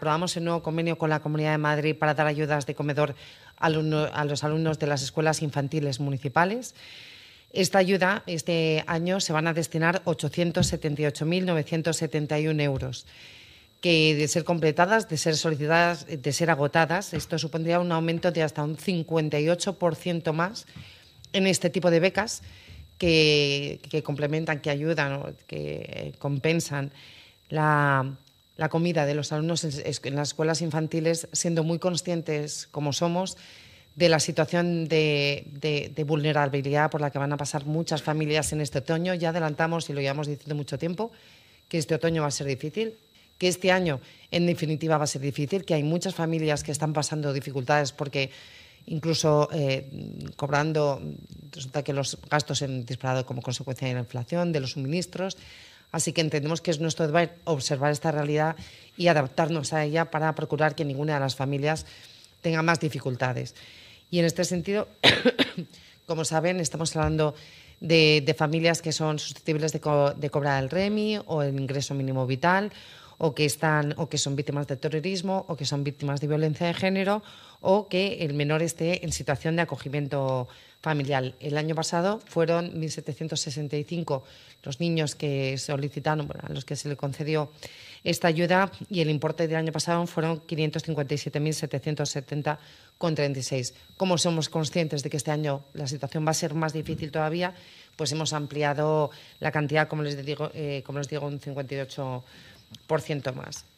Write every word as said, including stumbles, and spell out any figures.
aprobamos el nuevo convenio con la Comunidad de Madrid para dar ayudas de comedor a, alumno, a los alumnos de las escuelas infantiles municipales. Esta ayuda, este año, se van a destinar ochocientos setenta y ocho mil novecientos setenta y uno euros, que de ser completadas, de ser solicitadas, de ser agotadas, esto supondría un aumento de hasta un cincuenta y ocho por ciento más en este tipo de becas que, que complementan, que ayudan, ¿no?, que compensan la, la comida de los alumnos en, en las escuelas infantiles, siendo muy conscientes, como somos, de la situación de, de, de vulnerabilidad por la que van a pasar muchas familias en este otoño. Ya adelantamos, y lo llevamos diciendo mucho tiempo, que este otoño va a ser difícil, que este año, en definitiva, va a ser difícil, que hay muchas familias que están pasando dificultades porque incluso eh, cobrando, resulta que los gastos se han disparado como consecuencia de la inflación, de los suministros. Así que entendemos que es nuestro deber observar esta realidad y adaptarnos a ella para procurar que ninguna de las familias tenga más dificultades. Y en este sentido, como saben, estamos hablando de, de familias que son susceptibles de, co de cobrar el REMI o el ingreso mínimo vital, o que, están, o que son víctimas de terrorismo, o que son víctimas de violencia de género, o que el menor esté en situación de acogimiento familiar. El año pasado fueron mil setecientos sesenta y cinco los niños que solicitaron, bueno, a los que se le concedió esta ayuda, y el importe del año pasado fueron quinientos cincuenta y siete mil setecientos setenta con treinta y seis. Como somos conscientes de que este año la situación va a ser más difícil todavía, pues hemos ampliado la cantidad, como les digo, eh, como les digo, un cincuenta y ocho por ciento más.